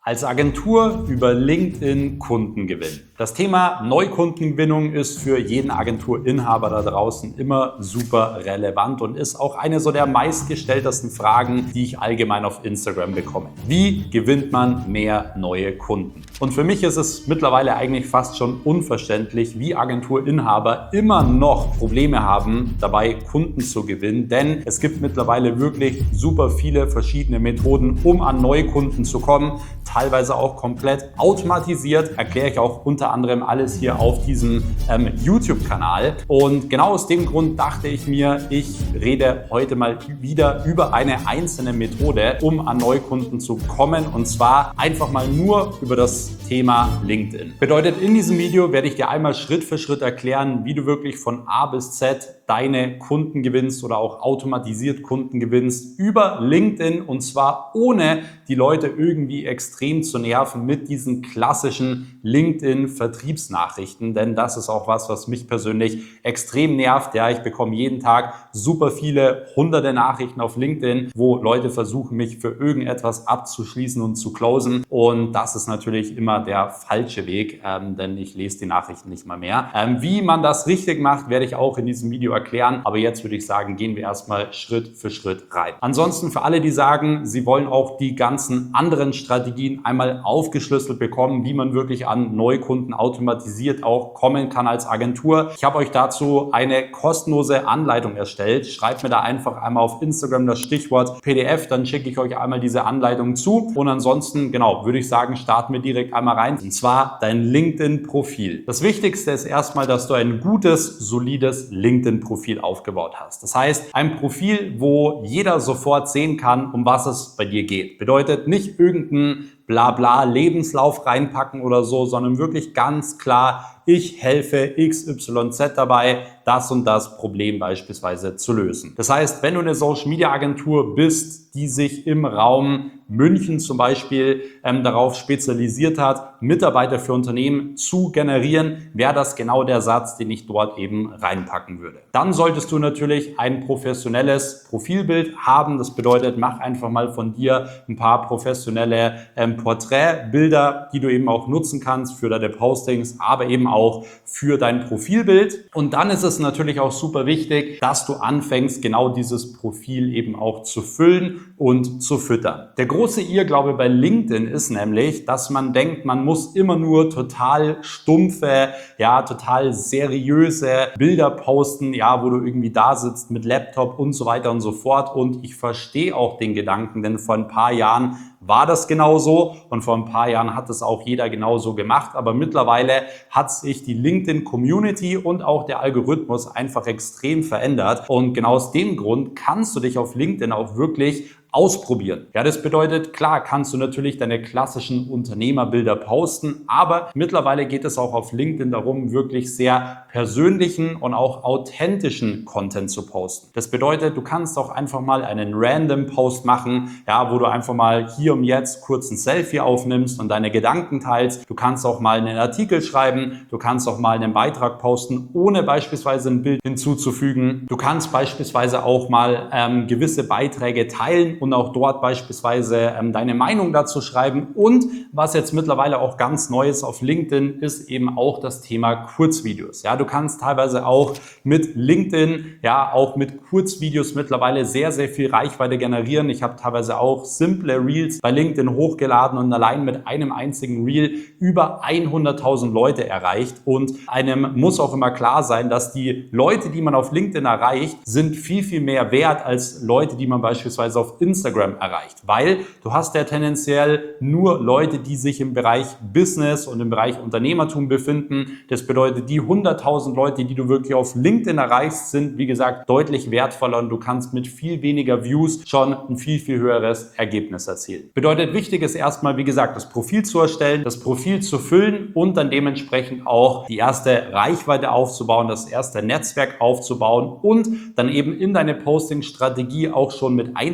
Als Agentur über LinkedIn Kunden gewinnen. Das Thema Neukundengewinnung ist für jeden Agenturinhaber da draußen immer super relevant und ist auch eine so der meistgestelltesten Fragen, die ich allgemein auf Instagram bekomme. Wie gewinnt man mehr neue Kunden? Und für mich ist es mittlerweile eigentlich fast schon unverständlich, wie Agenturinhaber immer noch Probleme haben, dabei Kunden zu gewinnen, denn es gibt mittlerweile wirklich super viele verschiedene Methoden, um an neue Kunden zu kommen. Teilweise auch komplett automatisiert, erkläre ich auch unter anderem alles hier auf diesem YouTube-Kanal. Und genau aus dem Grund dachte ich mir, ich rede heute mal wieder über eine einzelne Methode, um an Neukunden zu kommen, und zwar einfach mal nur über das Thema LinkedIn. Bedeutet, in diesem Video werde ich dir einmal Schritt für Schritt erklären, wie du wirklich von A bis Z deine Kunden gewinnst oder auch automatisiert Kunden gewinnst über LinkedIn, und zwar ohne die Leute irgendwie extrem zu nerven mit diesen klassischen LinkedIn-Vertriebsnachrichten, denn das ist auch was mich persönlich extrem nervt. Ja, ich bekomme jeden Tag super viele hunderte Nachrichten auf LinkedIn, wo Leute versuchen, mich für irgendetwas abzuschließen und zu closen, und das ist natürlich immer der falsche Weg, denn ich lese die Nachrichten nicht mal mehr. Wie man das richtig macht, werde ich auch in diesem Video erklären, aber jetzt würde ich sagen, gehen wir erstmal Schritt für Schritt rein. Ansonsten für alle, die sagen, sie wollen auch die ganzen anderen Strategien einmal aufgeschlüsselt bekommen, wie man wirklich an Neukunden automatisiert auch kommen kann als Agentur. Ich habe euch dazu eine kostenlose Anleitung erstellt. Schreibt mir da einfach einmal auf Instagram das Stichwort PDF, dann schicke ich euch einmal diese Anleitung zu, und ansonsten, genau, würde ich sagen, starten wir direkt einmal rein, und zwar dein LinkedIn-Profil. Das Wichtigste ist erstmal, dass du ein gutes, solides LinkedIn-Profil aufgebaut hast. Das heißt, ein Profil, wo jeder sofort sehen kann, um was es bei dir geht. Bedeutet, nicht irgendein Blabla Lebenslauf reinpacken oder so, sondern wirklich ganz klar, ich helfe XYZ dabei, das und das Problem beispielsweise zu lösen. Das heißt, wenn du eine Social Media Agentur bist, die sich im Raum München zum Beispiel darauf spezialisiert hat, Mitarbeiter für Unternehmen zu generieren, wäre das genau der Satz, den ich dort eben reinpacken würde. Dann solltest du natürlich ein professionelles Profilbild haben. Das bedeutet, mach einfach mal von dir ein paar professionelle Porträtbilder, die du eben auch nutzen kannst für deine Postings, aber eben auch für dein Profilbild. Und dann ist es natürlich auch super wichtig, dass du anfängst, genau dieses Profil eben auch zu füllen und zu füttern. Der große Irrglaube bei LinkedIn ist nämlich, dass man denkt, man muss immer nur total stumpfe, ja, total seriöse Bilder posten, ja, wo du irgendwie da sitzt mit Laptop und so weiter und so fort. Und ich verstehe auch den Gedanken, denn vor ein paar Jahren war das genauso und vor ein paar Jahren hat es auch jeder genauso gemacht, aber mittlerweile hat sich die LinkedIn-Community und auch der Algorithmus einfach extrem verändert, und genau aus dem Grund kannst du dich auf LinkedIn auch wirklich ausprobieren. Ja, das bedeutet, klar kannst du natürlich deine klassischen Unternehmerbilder posten, aber mittlerweile geht es auch auf LinkedIn darum, wirklich sehr persönlichen und auch authentischen Content zu posten. Das bedeutet, du kannst auch einfach mal einen random Post machen, ja, wo du einfach mal hier und jetzt kurz ein Selfie aufnimmst und deine Gedanken teilst. Du kannst auch mal einen Artikel schreiben, du kannst auch mal einen Beitrag posten, ohne beispielsweise ein Bild hinzuzufügen. Du kannst beispielsweise auch mal gewisse Beiträge teilen und auch dort beispielsweise deine Meinung dazu schreiben. Und was jetzt mittlerweile auch ganz neu ist auf LinkedIn, ist eben auch das Thema Kurzvideos. Ja, du kannst teilweise auch mit LinkedIn, ja, auch mit Kurzvideos mittlerweile sehr, sehr viel Reichweite generieren. Ich habe teilweise auch simple Reels bei LinkedIn hochgeladen und allein mit einem einzigen Reel über 100.000 Leute erreicht. Und einem muss auch immer klar sein, dass die Leute, die man auf LinkedIn erreicht, sind viel, viel mehr wert als Leute, die man beispielsweise auf Instagram erreicht, weil du hast ja tendenziell nur Leute, die sich im Bereich Business und im Bereich Unternehmertum befinden. Das bedeutet, die 100.000 Leute, die du wirklich auf LinkedIn erreichst, sind, wie gesagt, deutlich wertvoller, und du kannst mit viel weniger Views schon ein viel, viel höheres Ergebnis erzielen. Bedeutet, wichtig ist erstmal, wie gesagt, das Profil zu erstellen, das Profil zu füllen und dann dementsprechend auch die erste Reichweite aufzubauen, das erste Netzwerk aufzubauen und dann eben in deine Posting-Strategie auch schon mit einzubauen,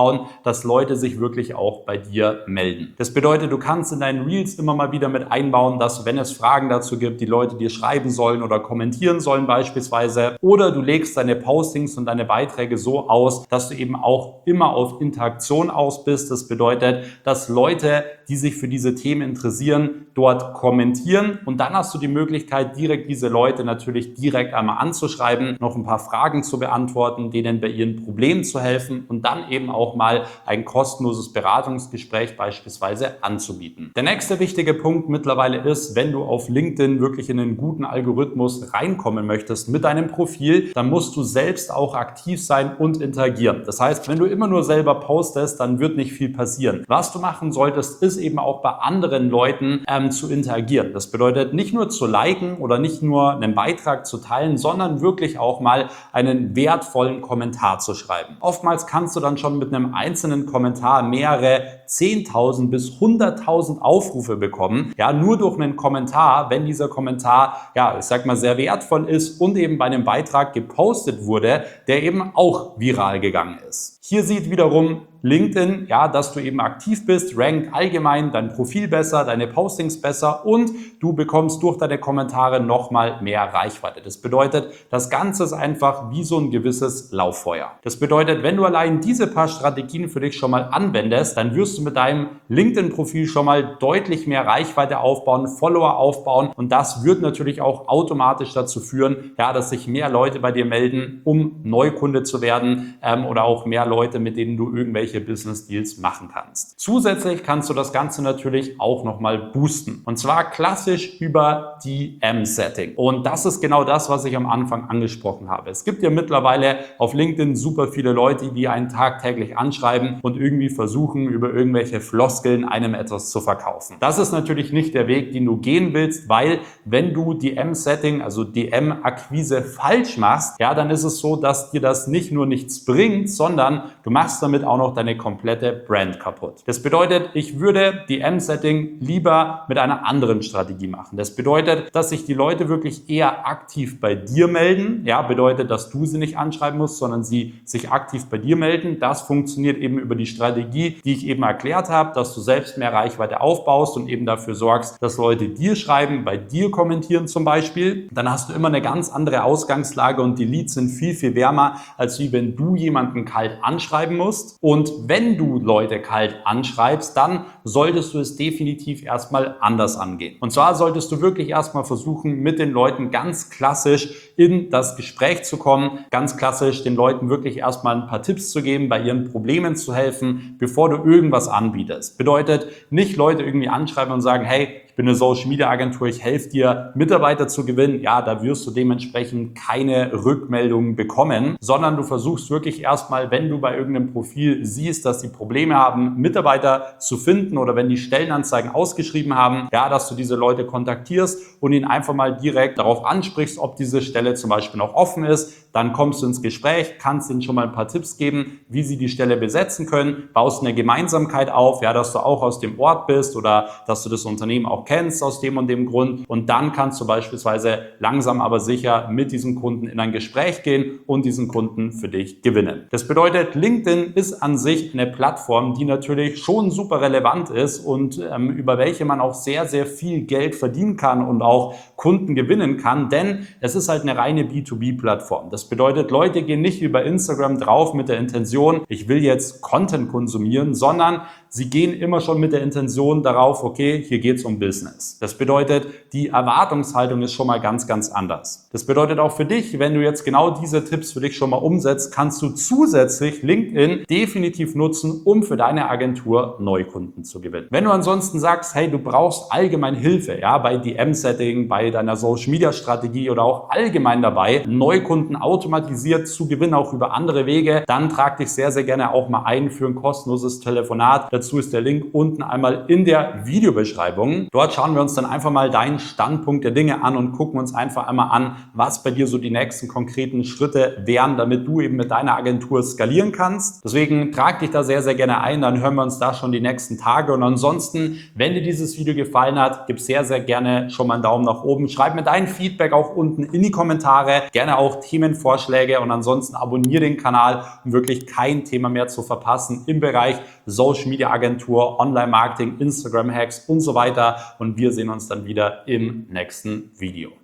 aufbauen, dass Leute sich wirklich auch bei dir melden. Das bedeutet, du kannst in deinen Reels immer mal wieder mit einbauen, dass, wenn es Fragen dazu gibt, die Leute dir schreiben sollen oder kommentieren sollen beispielsweise, oder du legst deine Postings und deine Beiträge so aus, dass du eben auch immer auf Interaktion aus bist. Das bedeutet, dass Leute, die sich für diese Themen interessieren, dort kommentieren, und dann hast du die Möglichkeit, direkt diese Leute natürlich direkt einmal anzuschreiben, noch ein paar Fragen zu beantworten, denen bei ihren Problemen zu helfen und dann eben auch mal ein kostenloses Beratungsgespräch beispielsweise anzubieten. Der nächste wichtige Punkt mittlerweile ist, wenn du auf LinkedIn wirklich in einen guten Algorithmus reinkommen möchtest mit deinem Profil, dann musst du selbst auch aktiv sein und interagieren. Das heißt, wenn du immer nur selber postest, dann wird nicht viel passieren. Was du machen solltest, ist eben auch bei anderen Leuten zu interagieren. Das bedeutet, nicht nur zu liken oder nicht nur einen Beitrag zu teilen, sondern wirklich auch mal einen wertvollen Kommentar zu schreiben. Oftmals kannst du dann schon mit einem einzelnen Kommentar mehrere 10.000 bis 100.000 Aufrufe bekommen. Ja, nur durch einen Kommentar, wenn dieser Kommentar, ja, ich sag mal, sehr wertvoll ist und eben bei einem Beitrag gepostet wurde, der eben auch viral gegangen ist. Hier sieht wiederum LinkedIn, ja, dass du eben aktiv bist, rankt allgemein dein Profil besser, deine Postings besser und du bekommst durch deine Kommentare nochmal mehr Reichweite. Das bedeutet, das Ganze ist einfach wie so ein gewisses Lauffeuer. Das bedeutet, wenn du allein diese paar Strategien für dich schon mal anwendest, dann wirst du mit deinem LinkedIn-Profil schon mal deutlich mehr Reichweite aufbauen, Follower aufbauen, und das wird natürlich auch automatisch dazu führen, ja, dass sich mehr Leute bei dir melden, um Neukunde zu werden, oder auch mehr Leute, mit denen du irgendwelche Business Deals machen kannst. Zusätzlich kannst du das Ganze natürlich auch nochmal boosten. Und zwar klassisch über DM-Setting. Und das ist genau das, was ich am Anfang angesprochen habe. Es gibt ja mittlerweile auf LinkedIn super viele Leute, die einen tagtäglich anschreiben und irgendwie versuchen, über irgendwelche Floskeln einem etwas zu verkaufen. Das ist natürlich nicht der Weg, den du gehen willst, weil wenn du DM-Setting, also DM-Akquise falsch machst, ja, dann ist es so, dass dir das nicht nur nichts bringt, sondern du machst damit auch noch deine komplette Brand kaputt. Das bedeutet, ich würde DM-Setting lieber mit einer anderen Strategie machen. Das bedeutet, dass sich die Leute wirklich eher aktiv bei dir melden. Ja, bedeutet, dass du sie nicht anschreiben musst, sondern sie sich aktiv bei dir melden. Das funktioniert eben über die Strategie, die ich eben erklärt habe, dass du selbst mehr Reichweite aufbaust und eben dafür sorgst, dass Leute dir schreiben, bei dir kommentieren zum Beispiel. Dann hast du immer eine ganz andere Ausgangslage und die Leads sind viel, viel wärmer, als wie wenn du jemanden kalt anschreiben musst. Und wenn du Leute kalt anschreibst, dann solltest du es definitiv erstmal anders angehen. Und zwar solltest du wirklich erstmal versuchen, mit den Leuten ganz klassisch in das Gespräch zu kommen, ganz klassisch den Leuten wirklich erstmal ein paar Tipps zu geben, bei ihren Problemen zu helfen, bevor du irgendwas anbietest. Bedeutet, nicht Leute irgendwie anschreiben und sagen, hey, ich bin eine Social Media Agentur, ich helfe dir, Mitarbeiter zu gewinnen. Ja, da wirst du dementsprechend keine Rückmeldungen bekommen, sondern du versuchst wirklich erstmal, wenn du bei irgendeinem Profil siehst, dass die Probleme haben, Mitarbeiter zu finden, oder wenn die Stellenanzeigen ausgeschrieben haben, ja, dass du diese Leute kontaktierst und ihnen einfach mal direkt darauf ansprichst, ob diese Stelle zum Beispiel noch offen ist. Dann kommst du ins Gespräch, kannst ihnen schon mal ein paar Tipps geben, wie sie die Stelle besetzen können, baust eine Gemeinsamkeit auf, ja, dass du auch aus dem Ort bist oder dass du das Unternehmen auch kennst aus dem und dem Grund, und dann kannst du beispielsweise langsam aber sicher mit diesem Kunden in ein Gespräch gehen und diesen Kunden für dich gewinnen. Das bedeutet, LinkedIn ist an sich eine Plattform, die natürlich schon super relevant ist und über welche man auch sehr, sehr viel Geld verdienen kann und auch Kunden gewinnen kann, denn es ist halt eine reine B2B-Plattform. Das bedeutet, Leute gehen nicht wie bei Instagram drauf mit der Intention, ich will jetzt Content konsumieren, sondern sie gehen immer schon mit der Intention darauf, okay, hier geht es um Business. Das bedeutet, die Erwartungshaltung ist schon mal ganz, ganz anders. Das bedeutet auch für dich, wenn du jetzt genau diese Tipps für dich schon mal umsetzt, kannst du zusätzlich LinkedIn definitiv nutzen, um für deine Agentur Neukunden zu gewinnen. Wenn du ansonsten sagst, hey, du brauchst allgemein Hilfe, ja, bei DM-Setting, bei deiner Social-Media-Strategie oder auch allgemein dabei, Neukunden automatisiert zu gewinnen, auch über andere Wege, dann trag dich sehr, sehr gerne auch mal ein für ein kostenloses Telefonat. Dazu ist der Link unten einmal in der Videobeschreibung. Dort schauen wir uns dann einfach mal deinen Standpunkt der Dinge an und gucken uns einfach einmal an, was bei dir so die nächsten konkreten Schritte wären, damit du eben mit deiner Agentur skalieren kannst. Deswegen trag dich da sehr, sehr gerne ein, dann hören wir uns da schon die nächsten Tage. Und ansonsten, wenn dir dieses Video gefallen hat, gib sehr, sehr gerne schon mal einen Daumen nach oben. Schreib mir dein Feedback auch unten in die Kommentare, gerne auch Themenvorschläge und ansonsten abonniere den Kanal, um wirklich kein Thema mehr zu verpassen im Bereich Social Media Agentur, Online Marketing, Instagram Hacks und so weiter. Und wir sehen uns dann wieder im nächsten Video.